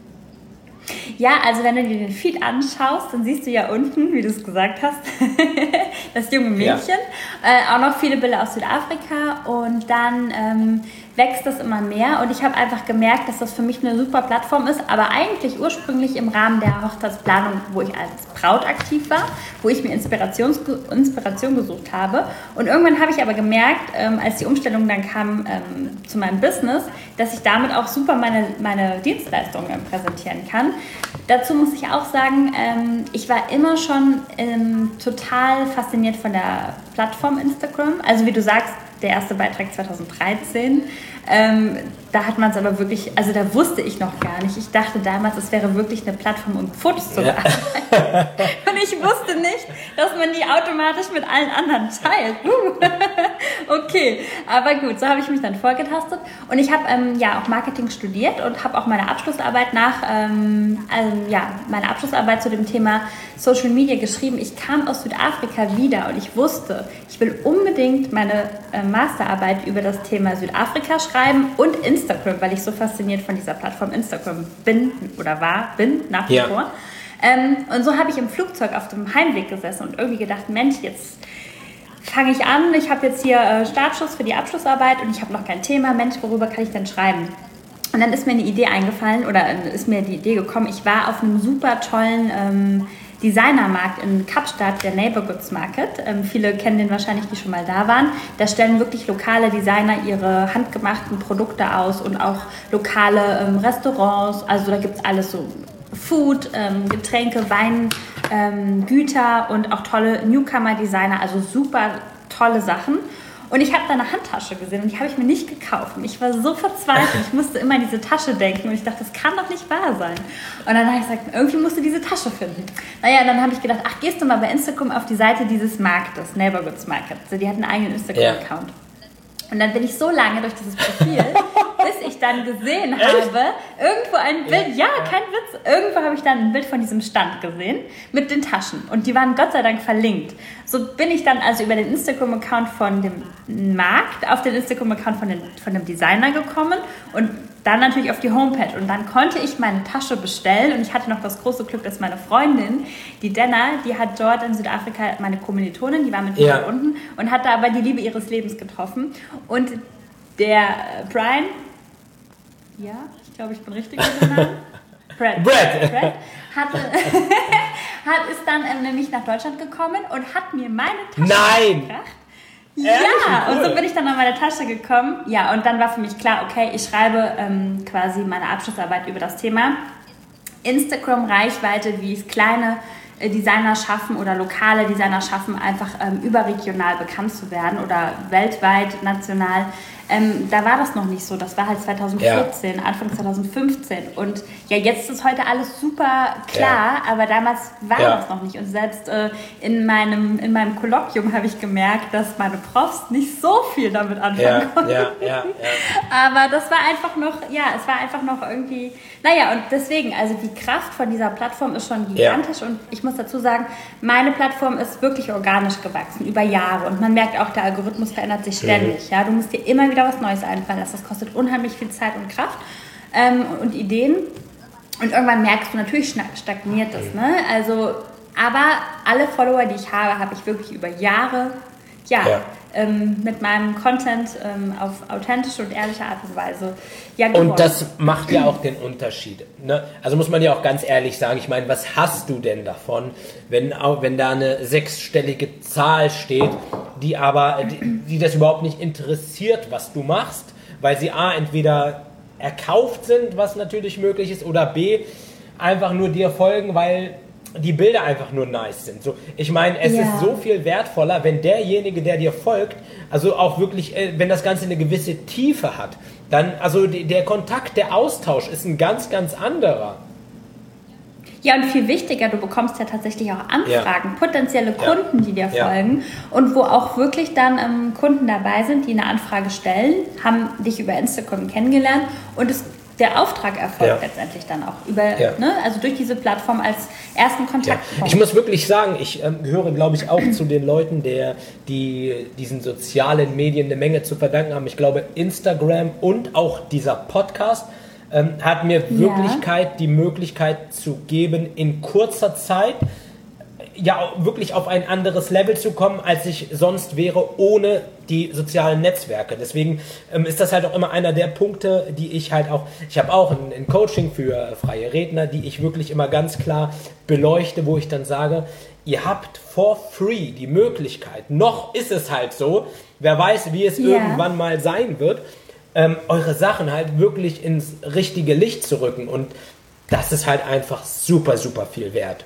Ja, also wenn du dir den Feed anschaust, dann siehst du ja unten, wie du es gesagt hast, das junge Mädchen. Ja. Äh, auch noch viele Bilder aus Südafrika und dann ähm, wächst das immer mehr und ich habe einfach gemerkt, dass das für mich eine super Plattform ist, aber eigentlich ursprünglich im Rahmen der Hochzeitsplanung, wo ich als Braut aktiv war, wo ich mir Inspiration, Inspiration gesucht habe und irgendwann habe ich aber gemerkt, ähm, als die Umstellung dann kam ähm, zu meinem Business, dass ich damit auch super meine, meine Dienstleistungen ähm, präsentieren kann. Dazu muss ich auch sagen, ähm, ich war immer schon ähm, total fasziniert von der Plattform Instagram, also wie du sagst, der erste Beitrag zweitausenddreizehn. Ähm, da hat man es aber wirklich, also da wusste ich noch gar nicht. Ich dachte damals, es wäre wirklich eine Plattform, um Fotos zu machen. Ja. Und ich wusste nicht, dass man die automatisch mit allen anderen teilt. Uh. Okay, aber gut, so habe ich mich dann vorgetastet. Und ich habe ähm, ja auch Marketing studiert und habe auch meine Abschlussarbeit nach, ähm, also, ja, meine Abschlussarbeit zu dem Thema Social Media geschrieben. Ich kam aus Südafrika wieder und ich wusste, ich will unbedingt meine äh, Masterarbeit über das Thema Südafrika schreiben und Instagram, weil ich so fasziniert von dieser Plattform Instagram bin oder war, bin nach wie ja. vor. Ähm, und so habe ich im Flugzeug auf dem Heimweg gesessen und irgendwie gedacht, Mensch, jetzt fange ich an, ich habe jetzt hier äh, Startschuss für die Abschlussarbeit und ich habe noch kein Thema, Mensch, worüber kann ich denn schreiben? Und dann ist mir eine Idee eingefallen oder äh, ist mir die Idee gekommen, ich war auf einem super tollen ähm, Designermarkt in Kapstadt, der Neighborhoods Market. Ähm, viele kennen den wahrscheinlich, die schon mal da waren. Da stellen wirklich lokale Designer ihre handgemachten Produkte aus und auch lokale ähm, Restaurants. Also da gibt es alles so Food, ähm, Getränke, Wein, ähm, Güter und auch tolle Newcomer-Designer. Also super tolle Sachen. Und ich habe da eine Handtasche gesehen und die habe ich mir nicht gekauft. Und ich war so verzweifelt. Ich musste immer an diese Tasche denken und ich dachte, das kann doch nicht wahr sein. Und dann habe ich gesagt, irgendwie musst du diese Tasche finden. Naja, dann habe ich gedacht, ach, gehst du mal bei Instagram auf die Seite dieses Marktes, Neighborhoods Market. Also die hat einen eigenen Instagram-Account. Ja. Und dann bin ich so lange durch dieses Profil, bis ich dann gesehen habe, irgendwo ein Bild, ja, kein Witz, irgendwo habe ich dann ein Bild von diesem Stand gesehen mit den Taschen und die waren Gott sei Dank verlinkt. So bin ich dann also über den Instagram-Account von dem Markt auf den Instagram-Account von, den, von dem Designer gekommen und dann natürlich auf die Homepage und dann konnte ich meine Tasche bestellen und ich hatte noch das große Glück, dass meine Freundin, die Denna, die hat dort in Südafrika meine Kommilitonin, die war mit mir ja. unten und hat da aber die Liebe ihres Lebens getroffen und der Brian, ja, ich glaube, ich bin richtig mit dem Namen, Brad, Brad. Brad hatte, hat, ist dann ähm, nämlich nach Deutschland gekommen und hat mir meine Tasche Nein. gebracht. Ja, cool. Und so bin ich dann an meine Tasche gekommen. Ja, und dann war für mich klar, okay, ich schreibe ähm, quasi meine Abschlussarbeit über das Thema Instagram-Reichweite, wie es kleine äh, Designer schaffen oder lokale Designer schaffen, einfach ähm, überregional bekannt zu werden oder weltweit, national. ähm, da war das noch nicht so. Das war halt zwanzig vierzehn, ja. Anfang zwanzig fünfzehn. Und ja, jetzt ist heute alles super klar, ja. aber damals war ja. das noch nicht. Und selbst äh, in, meinem, in meinem Kolloquium habe ich gemerkt, dass meine Profs nicht so viel damit anfangen ja. konnten. Ja. Ja. Ja. Aber das war einfach noch, ja, es war einfach noch irgendwie, naja, und deswegen, also die Kraft von dieser Plattform ist schon gigantisch. Ja. Und ich muss dazu sagen, meine Plattform ist wirklich organisch gewachsen, über Jahre. Und man merkt auch, der Algorithmus verändert sich ständig. Mhm. Ja? Du musst dir immer wieder was Neues einfallen lassen. Das kostet unheimlich viel Zeit und Kraft ähm, und Ideen. Und irgendwann merkst du, natürlich stagniert das. Ne? Also, aber alle Follower, die ich habe, habe ich wirklich über Jahre, ja, ja. Ähm, mit meinem Content ähm, auf authentische und ehrliche Art und Weise ja, gewonnen. Und das macht ja auch den Unterschied. Ne? Also muss man ja auch ganz ehrlich sagen, ich meine, was hast du denn davon, wenn, wenn da eine sechsstellige Zahl steht, die aber, die, die das überhaupt nicht interessiert, was du machst, weil sie A, entweder erkauft sind, was natürlich möglich ist, oder B, einfach nur dir folgen, weil die Bilder einfach nur nice sind. So, ich meine, es ja. ist so viel wertvoller, wenn derjenige, der dir folgt, also auch wirklich, wenn das Ganze eine gewisse Tiefe hat, dann, also der Kontakt, der Austausch ist ein ganz, ganz anderer. Ja, und viel wichtiger, du bekommst ja tatsächlich auch Anfragen, ja. potenzielle Kunden, ja. die dir ja. folgen und wo auch wirklich dann ähm, Kunden dabei sind, die eine Anfrage stellen, haben dich über Instagram kennengelernt und es der Auftrag erfolgt ja. letztendlich dann auch über, ja. ne, also durch diese Plattform als ersten Kontakt. Ja. Ich muss wirklich sagen, ich ähm, gehöre, glaube ich, auch zu den Leuten, der, die diesen sozialen Medien eine Menge zu verdanken haben. Ich glaube, Instagram und auch dieser Podcast ähm, hat mir Wirklichkeit, ja. die Möglichkeit zu geben, in kurzer Zeit ja wirklich auf ein anderes Level zu kommen, als ich sonst wäre, ohne die sozialen Netzwerke. Deswegen ähm, ist das halt auch immer einer der Punkte, die ich halt auch, ich habe auch ein, ein Coaching für freie Redner, die ich wirklich immer ganz klar beleuchte, wo ich dann sage, ihr habt for free die Möglichkeit, noch ist es halt so, wer weiß, wie es yeah. irgendwann mal sein wird, ähm, eure Sachen halt wirklich ins richtige Licht zu rücken, und das ist halt einfach super, super viel wert.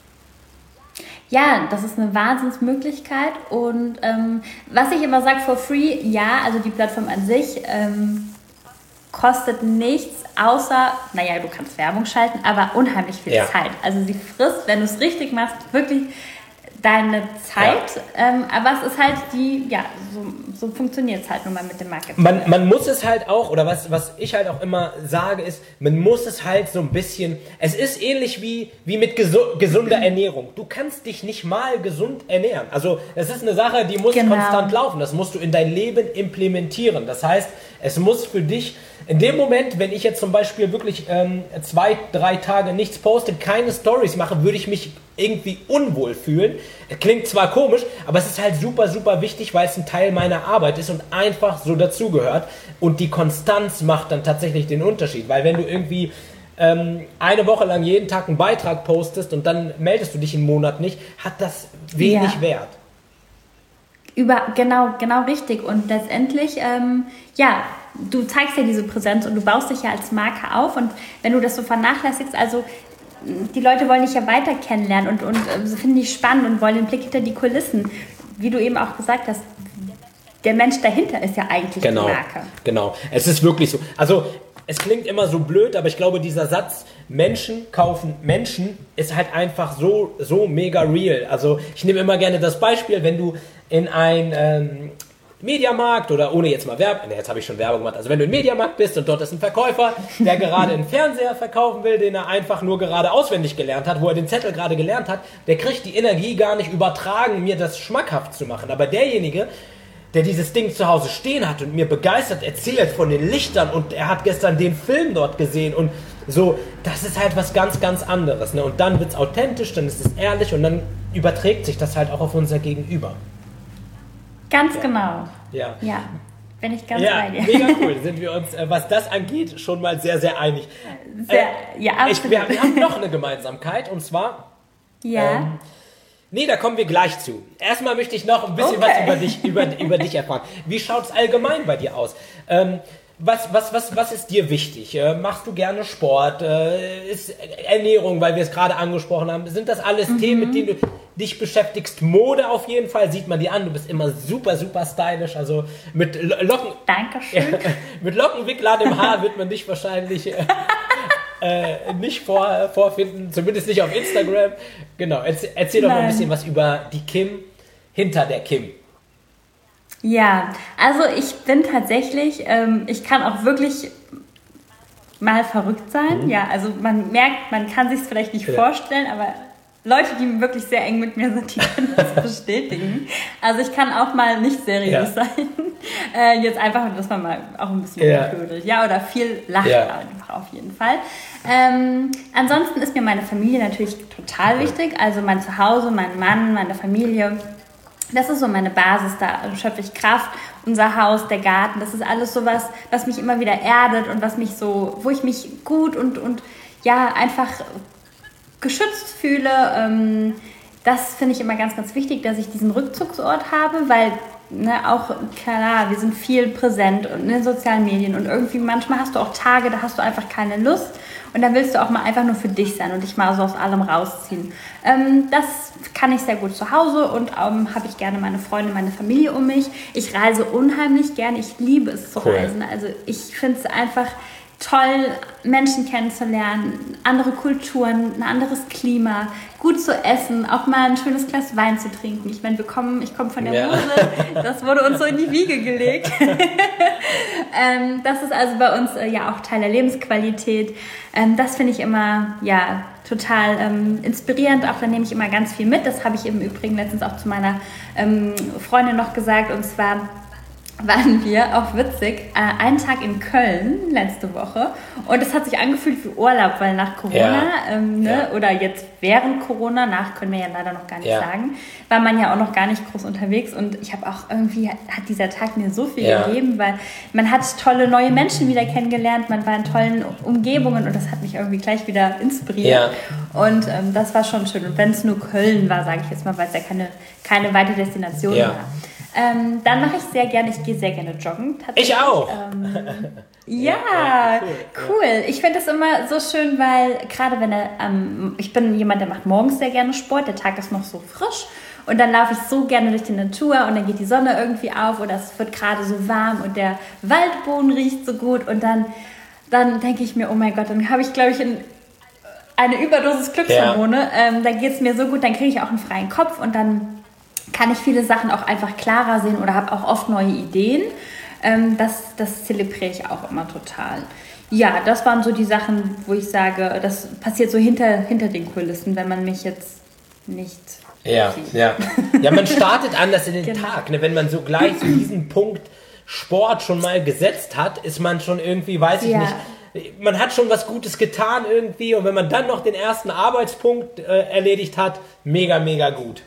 Ja, das ist eine Wahnsinnsmöglichkeit, und ähm, was ich immer sage, for free, ja, also die Plattform an sich ähm, kostet nichts, außer, naja, du kannst Werbung schalten, aber unheimlich viel ja. Zeit. Also sie frisst, wenn du es richtig machst, wirklich deine Zeit, ja. ähm, aber es ist halt die, ja, so, so funktioniert es halt nun mal mit dem Marketing. Man, man muss es halt auch, oder was, was ich halt auch immer sage, ist, man muss es halt so ein bisschen, es ist ähnlich wie, wie mit gesu- gesunder Ernährung. Du kannst dich nicht mal gesund ernähren. Also es ist eine Sache, die muss genau. konstant laufen. Das musst du in dein Leben implementieren. Das heißt, es muss für dich, in dem Moment, wenn ich jetzt zum Beispiel wirklich ähm, zwei, drei Tage nichts poste, keine Stories mache, würde ich mich irgendwie unwohl fühlen. Klingt zwar komisch, aber es ist halt super, super wichtig, weil es ein Teil meiner Arbeit ist und einfach so dazugehört. Und die Konstanz macht dann tatsächlich den Unterschied. Weil wenn du irgendwie ähm, eine Woche lang jeden Tag einen Beitrag postest und dann meldest du dich einen Monat nicht, hat das wenig ja. Wert. Über, genau, genau richtig. Und letztendlich, ähm, ja, du zeigst ja diese Präsenz und du baust dich ja als Marke auf. Und wenn du das so vernachlässigst, also die Leute wollen dich ja weiter kennenlernen und, und äh, finden dich spannend und wollen den Blick hinter die Kulissen. Wie du eben auch gesagt hast, der Mensch dahinter ist ja eigentlich genau, die Marke. Genau, es ist wirklich so. Also es klingt immer so blöd, aber ich glaube, dieser Satz, Menschen kaufen Menschen, ist halt einfach so, so mega real. Also ich nehme immer gerne das Beispiel, wenn du in ein ähm, Mediamarkt oder ohne jetzt mal Werbung, ne, jetzt habe ich schon Werbung gemacht, also wenn du im Mediamarkt bist und dort ist ein Verkäufer, der gerade einen Fernseher verkaufen will, den er einfach nur gerade auswendig gelernt hat, wo er den Zettel gerade gelernt hat, der kriegt die Energie gar nicht übertragen, mir das schmackhaft zu machen. Aber derjenige, der dieses Ding zu Hause stehen hat und mir begeistert erzählt von den Lichtern und er hat gestern den Film dort gesehen und so, das ist halt was ganz, ganz anderes. Ne? Und dann wird es authentisch, dann ist es ehrlich und dann überträgt sich das halt auch auf unser Gegenüber. Ganz ja. genau. Ja. ja, bin ich ganz ja, bei dir. Mega cool. Sind wir uns, was das angeht, schon mal sehr, sehr einig. Sehr, äh, ja, ich, wir, wir haben noch eine Gemeinsamkeit und zwar... Ja. Ähm, nee, da kommen wir gleich zu. Erstmal möchte ich noch ein bisschen okay. was über dich, über, über dich erfahren. Wie schaut es allgemein bei dir aus? Ähm, was, was, was, was ist dir wichtig? Äh, machst du gerne Sport? Äh, ist Ernährung, weil wir es gerade angesprochen haben? Sind das alles mhm. Themen, mit denen du... dich beschäftigst. Mode auf jeden Fall, sieht man dir an. Du bist immer super, super stylisch. Also mit Locken... Dankeschön. Ja, mit Lockenwicklern im Haar wird man dich wahrscheinlich äh, äh, nicht vor, vorfinden. Zumindest nicht auf Instagram. Genau, erzähl, erzähl doch mal ein bisschen was über die Kim hinter der Kim. Ja, also ich bin tatsächlich, ähm, ich kann auch wirklich mal verrückt sein. Mhm. Ja, also man merkt, man kann sich es vielleicht nicht ja. vorstellen, aber Leute, die wirklich sehr eng mit mir sind, die können das bestätigen. Also ich kann auch mal nicht seriös ja. sein. Äh, jetzt einfach, dass man mal auch ein bisschen ja. ködelt, ja, oder viel lacht ja. einfach auf jeden Fall. Ähm, ansonsten ist mir meine Familie natürlich total wichtig. Also mein Zuhause, mein Mann, meine Familie. Das ist so meine Basis, da schöpfe ich Kraft. Unser Haus, der Garten, das ist alles sowas, was mich immer wieder erdet und was mich so, wo ich mich gut und, und ja, einfach geschützt fühle. Ähm, das finde ich immer ganz, ganz wichtig, dass ich diesen Rückzugsort habe, weil ne, auch, klar, wir sind viel präsent in den sozialen Medien und irgendwie manchmal hast du auch Tage, da hast du einfach keine Lust und dann willst du auch mal einfach nur für dich sein und dich mal so aus allem rausziehen. Ähm, das kann ich sehr gut zu Hause und ähm, habe ich gerne meine Freunde, meine Familie um mich. Ich reise unheimlich gerne, ich liebe es zu cool. reisen. Also ich finde es einfach toll, Menschen kennenzulernen, andere Kulturen, ein anderes Klima, gut zu essen, auch mal ein schönes Glas Wein zu trinken. Ich meine, wir kommen, ich komme von der ja. Mosel, das wurde uns so in die Wiege gelegt. ähm, das ist also bei uns äh, ja auch Teil der Lebensqualität. Ähm, das finde ich immer ja total ähm, inspirierend, auch da nehme ich immer ganz viel mit. Das habe ich im Übrigen letztens auch zu meiner ähm, Freundin noch gesagt, und zwar waren wir, auch witzig, äh, einen Tag in Köln letzte Woche und es hat sich angefühlt wie Urlaub, weil nach Corona, ja. ähm, ne, ja. oder jetzt während Corona, nach können wir ja leider noch gar nicht ja. sagen, war man ja auch noch gar nicht groß unterwegs und ich habe auch irgendwie, hat dieser Tag mir so viel ja. gegeben, weil man hat tolle neue Menschen wieder kennengelernt, man war in tollen Umgebungen und das hat mich irgendwie gleich wieder inspiriert ja. und ähm, das war schon schön und wenn es nur Köln war, sage ich jetzt mal, weil es ja keine, keine weitere Destination ja. war. Ähm, dann mache ich sehr gerne, ich gehe sehr gerne joggen. Ich auch. Ähm, ja, ja, cool. cool. Ich finde das immer so schön, weil gerade wenn er, ähm, ich bin jemand, der macht morgens sehr gerne Sport, der Tag ist noch so frisch und dann laufe ich so gerne durch die Natur und dann geht die Sonne irgendwie auf oder es wird gerade so warm und der Waldboden riecht so gut und dann, dann denke ich mir, oh mein Gott, dann habe ich, glaube ich, ein, eine Überdosis Glückshormone. Ja. Ähm, dann geht es mir so gut, dann kriege ich auch einen freien Kopf und dann kann ich viele Sachen auch einfach klarer sehen oder habe auch oft neue Ideen. Ähm, das, das zelebriere ich auch immer total. Ja, das waren so die Sachen, wo ich sage, das passiert so hinter, hinter den Kulissen, wenn man mich jetzt nicht ja, sieht. Ja. Ja, man startet anders in den genau. Tag. Ne? Wenn man so gleich zu diesem Punkt Sport schon mal gesetzt hat, ist man schon irgendwie, weiß ich ja. nicht, man hat schon was Gutes getan irgendwie und wenn man dann noch den ersten Arbeitspunkt äh, erledigt hat, mega, mega gut.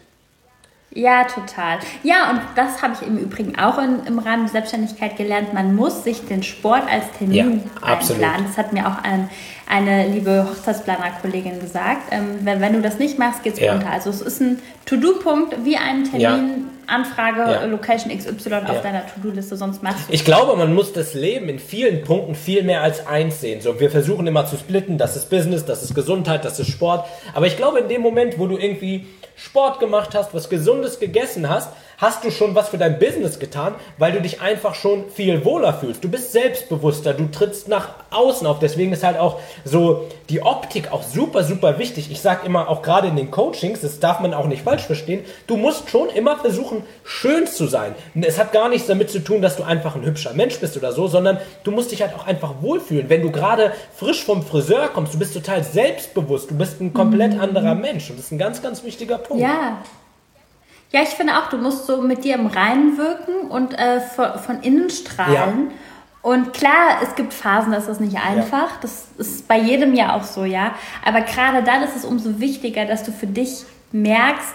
Ja, total. Ja, und das habe ich im Übrigen auch in, im Rahmen der Selbstständigkeit gelernt. Man muss sich den Sport als Termin ja, einplanen. Das hat mir auch ein, eine liebe Hochzeitsplaner-Kollegin gesagt. Ähm, wenn, wenn du das nicht machst, geht's ja. runter. Also es ist ein To-Do-Punkt wie ein Termin, ja. Anfrage, ja. Location X Y auf ja. deiner To-Do-Liste, sonst machst du. Ich glaube, man muss das Leben in vielen Punkten viel mehr als eins sehen. So, wir versuchen immer zu splitten, das ist Business, das ist Gesundheit, das ist Sport. Aber ich glaube, in dem Moment, wo du irgendwie Sport gemacht hast, was Gesundes gegessen hast, hast du schon was für dein Business getan, weil du dich einfach schon viel wohler fühlst. Du bist selbstbewusster, du trittst nach außen auf. Deswegen ist halt auch so die Optik auch super, super wichtig. Ich sage immer, auch gerade in den Coachings, das darf man auch nicht falsch verstehen, du musst schon immer versuchen, schön zu sein. Es hat gar nichts damit zu tun, dass du einfach ein hübscher Mensch bist oder so, sondern du musst dich halt auch einfach wohlfühlen. Wenn du gerade frisch vom Friseur kommst, du bist total selbstbewusst, du bist ein komplett mhm. anderer Mensch und das ist ein ganz, ganz wichtiger Punkt. Ja. Ja, ich finde auch, du musst so mit dir im Reinen wirken und äh, von, von innen strahlen. Ja. Und klar, es gibt Phasen, da ist das nicht einfach. Ja. Das ist bei jedem ja auch so, ja. Aber gerade dann ist es umso wichtiger, dass du für dich merkst,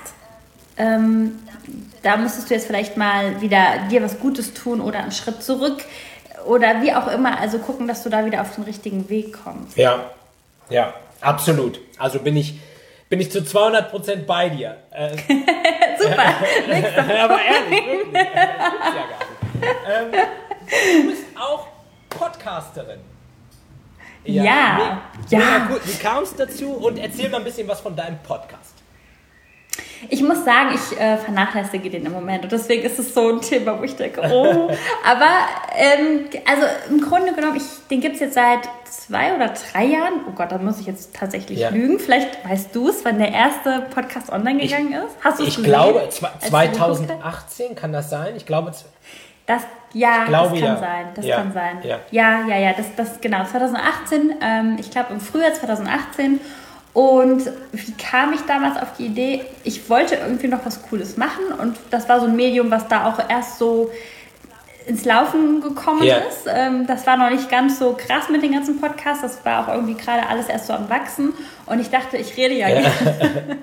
ähm, da müsstest du jetzt vielleicht mal wieder dir was Gutes tun oder einen Schritt zurück oder wie auch immer. Also gucken, dass du da wieder auf den richtigen Weg kommst. Ja, ja, absolut. Also bin ich... Bin ich zu zweihundert Prozent bei dir. Äh, Super. Aber ehrlich, wirklich. Das gibt's ja gar nicht. Ähm, du bist auch Podcasterin. Ja. Ja. Mega, ja. Mega cool. Wie kam es dazu? Und erzähl mal ein bisschen was von deinem Podcast. Ich muss sagen, ich äh, vernachlässige den im Moment und deswegen ist es so ein Thema, wo ich denke, oh. Aber ähm, also im Grunde genommen, ich, den gibt es jetzt seit zwei oder drei Jahren. Oh Gott, da muss ich jetzt tatsächlich ja. lügen. Vielleicht weißt du es, wann der erste Podcast online gegangen ich, ist. Hast du es Ich gesehen, glaube, zwanzig achtzehn kann das sein. Ich glaube, das, ja, glaube, das kann ja. sein. Das ja. kann sein. Ja, ja, ja, ja das, das genau. zwanzig achtzehn, ähm, ich glaube im Frühjahr zwanzig achtzehn. Und wie kam ich damals auf die Idee? Ich wollte irgendwie noch was Cooles machen und das war so ein Medium, was da auch erst so ins Laufen gekommen yeah. ist. Ähm, das war noch nicht ganz so krass mit den ganzen Podcasts, das war auch irgendwie gerade alles erst so am Wachsen und ich dachte, ich rede ja, ja. gerne.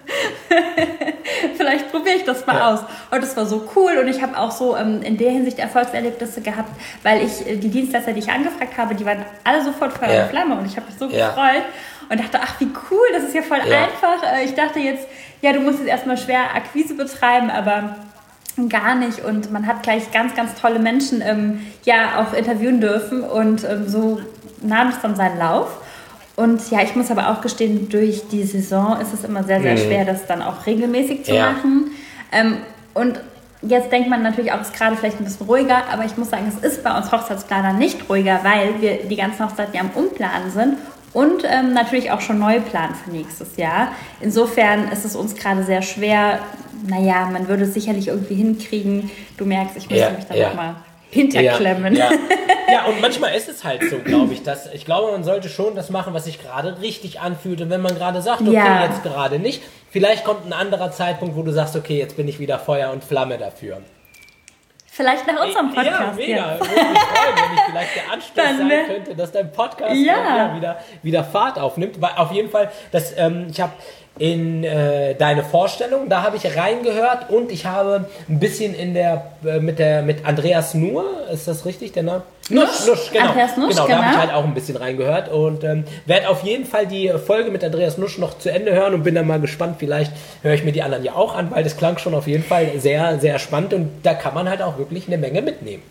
Vielleicht probiere ich das mal ja. aus. Und das war so cool und ich habe auch so ähm, in der Hinsicht Erfolgserlebnisse gehabt, weil ich äh, die Dienstleister, die ich angefragt habe, die waren alle sofort Feuer ja. und Flamme und ich habe mich so ja. gefreut und dachte, ach wie cool, das ist ja voll ja. einfach. Äh, ich dachte jetzt, ja, du musst jetzt erstmal schwer Akquise betreiben, aber gar nicht und man hat gleich ganz, ganz tolle Menschen ähm, ja auch interviewen dürfen und ähm, so nahm es dann seinen Lauf. Und ja, ich muss aber auch gestehen, durch die Saison ist es immer sehr, sehr mhm. schwer, das dann auch regelmäßig zu ja. machen. Ähm, und jetzt denkt man natürlich auch, es ist gerade vielleicht ein bisschen ruhiger, aber ich muss sagen, es ist bei uns Hochzeitsplanern nicht ruhiger, weil wir die ganzen Hochzeiten ja am Umplanen sind und ähm, natürlich auch schon neu planen für nächstes Jahr. Insofern ist es uns gerade sehr schwer. Naja, man würde es sicherlich irgendwie hinkriegen. Du merkst, ich müsste ja, mich da ja. nochmal hinterklemmen. Ja, ja. ja, und manchmal ist es halt so, glaube ich. Dass, ich glaube, man sollte schon das machen, was sich gerade richtig anfühlt. Und wenn man gerade sagt, okay, ja. jetzt gerade nicht, vielleicht kommt ein anderer Zeitpunkt, wo du sagst, okay, jetzt bin ich wieder Feuer und Flamme dafür. Vielleicht nach unserem Podcast. Ja, mega. Würde mich freuen, wenn ich vielleicht der Anstoß Dann, sein ne? könnte, dass dein Podcast ja. wieder, wieder Fahrt aufnimmt. Weil auf jeden Fall, das, ähm, ich habe in äh, deine Vorstellung, da habe ich reingehört und ich habe ein bisschen in der äh, mit der mit Andreas Nuhr, ist das richtig, der Name? Nusch, Nusch, genau. Andreas Nusch, genau, genau. Da habe ich halt auch ein bisschen reingehört und ähm, werde auf jeden Fall die Folge mit Andreas Nusch noch zu Ende hören und bin dann mal gespannt, vielleicht höre ich mir die anderen ja auch an, weil das klang schon auf jeden Fall sehr, sehr spannend und da kann man halt auch wirklich eine Menge mitnehmen.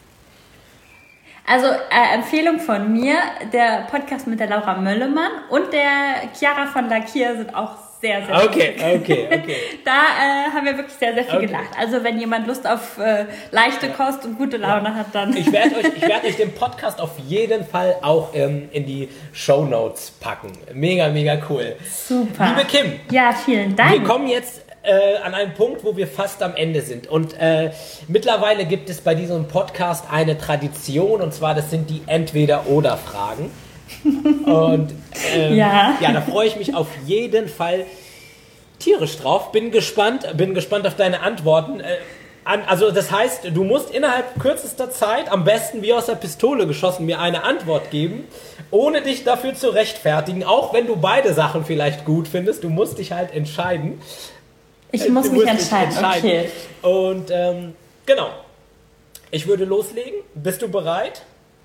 Also äh, Empfehlung von mir, der Podcast mit der Laura Möllemann und der Chiara von Lakier sind auch sehr, sehr okay, okay, okay, okay. Da äh, haben wir wirklich sehr, sehr viel okay. gelacht. Also wenn jemand Lust auf äh, leichte ja. Kost und gute Laune ja. hat, dann... Ich werde euch, ich werd euch den Podcast auf jeden Fall auch ähm, in die Shownotes packen. Mega, mega cool. Super. Liebe Kim. Ja, vielen Dank. Wir kommen jetzt äh, an einen Punkt, wo wir fast am Ende sind. Und äh, mittlerweile gibt es bei diesem Podcast eine Tradition, und zwar das sind die Entweder-Oder-Fragen. Und ähm, ja. ja, da freue ich mich auf jeden Fall tierisch drauf. Bin gespannt, bin gespannt auf deine Antworten. Äh, an, also das heißt, du musst innerhalb kürzester Zeit, am besten wie aus der Pistole geschossen, mir eine Antwort geben, ohne dich dafür zu rechtfertigen. Auch wenn du beide Sachen vielleicht gut findest, du musst dich halt entscheiden. Ich muss du mich musst entscheiden, entscheiden. Okay. Und ähm, genau, ich würde loslegen. Bist du bereit?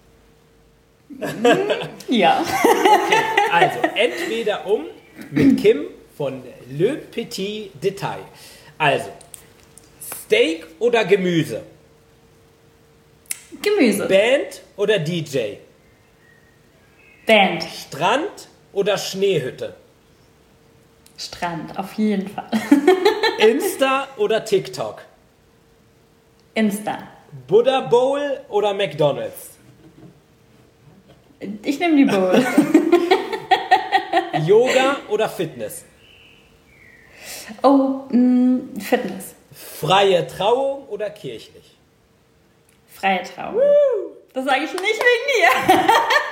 Ja. Okay, also entweder um mit Kim von Le Petit Detail. Also Steak oder Gemüse? Gemüse. Band oder D J? Band. Strand oder Schneehütte? Strand, auf jeden Fall. Insta oder TikTok? Insta. Buddha Bowl oder McDonald's? Ich nehme die Bowl. Yoga oder Fitness? Oh, mh, Fitness. Freie Trauung oder kirchlich? Freie Trauung. Woo! Das sage ich nicht wegen dir.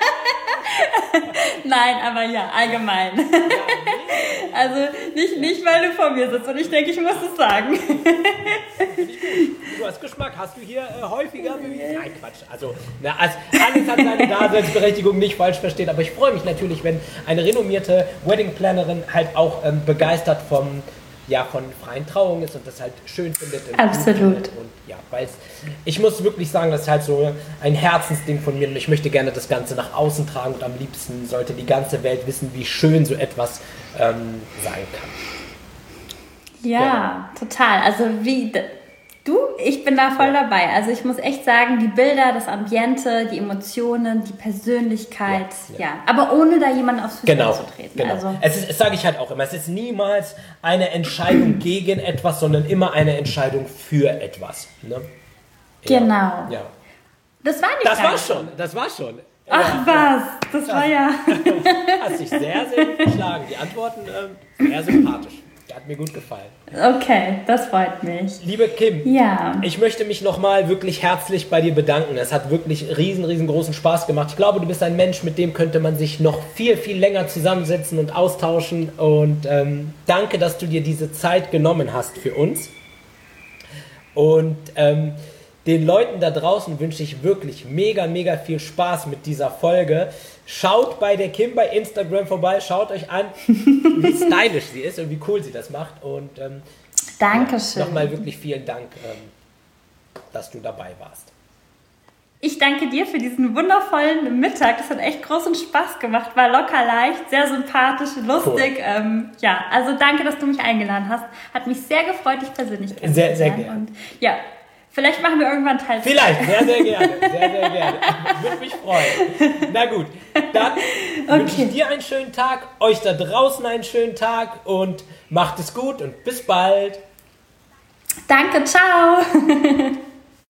Nein, aber ja, allgemein. Also nicht, nicht, weil du vor mir sitzt und ich denke, ich muss es sagen. Du hast Geschmack, hast du hier äh, häufiger bewiesen? Nein, Quatsch. Also, na, also alles hat seine Daseinsberechtigung, nicht falsch verstehen, aber ich freue mich natürlich, wenn eine renommierte Wedding-Plannerin halt auch ähm, begeistert vom, ja, von freien Trauungen ist und das halt schön findet. Absolut. Und ja, weil ich muss wirklich sagen, das ist halt so ein Herzensding von mir und ich möchte gerne das Ganze nach außen tragen und am liebsten sollte die ganze Welt wissen, wie schön so etwas ähm, sein kann. Ja, genau. Total. Also wie... Du, Ich bin da voll ja. dabei. Also ich muss echt sagen, die Bilder, das Ambiente, die Emotionen, die Persönlichkeit, ja. ja. ja. Aber ohne da jemanden aufs Füße genau. zu treten. Genau. Also es ist, das sage ich halt auch immer, es ist niemals eine Entscheidung gegen etwas, sondern immer eine Entscheidung für etwas. Ne? Ja. Genau. Ja. Das war nicht Das war schon, das war schon. Ach ja. was, das, das war ja... Hast dich sehr, sehr gut geschlagen. Die Antworten ähm, sehr sympathisch. Hat mir gut gefallen. Okay, das freut mich. Liebe Kim, ja. ich möchte mich nochmal wirklich herzlich bei dir bedanken. Es hat wirklich riesen, riesengroßen Spaß gemacht. Ich glaube, du bist ein Mensch, mit dem könnte man sich noch viel, viel länger zusammensetzen und austauschen. Und ähm, danke, dass du dir diese Zeit genommen hast für uns. Und ähm, den Leuten da draußen wünsche ich wirklich mega, mega viel Spaß mit dieser Folge. Schaut bei der Kim bei Instagram vorbei, schaut euch an, wie stylisch sie ist und wie cool sie das macht. Und ähm, Dankeschön. Ja, nochmal wirklich vielen Dank, ähm, dass du dabei warst. Ich danke dir für diesen wundervollen Mittag. Das hat echt großen Spaß gemacht. War locker leicht, sehr sympathisch, lustig. Cool. Ähm, ja, also danke, dass du mich eingeladen hast. Hat mich sehr gefreut, dich persönlich kennenzulernen. Sehr, sehr gerne. Und ja, vielleicht machen wir irgendwann Teil zwei. Vielleicht, sehr, sehr gerne. Sehr, sehr gerne. Würde mich freuen. Na gut, dann okay. wünsche ich dir einen schönen Tag, euch da draußen einen schönen Tag und macht es gut und bis bald. Danke, ciao.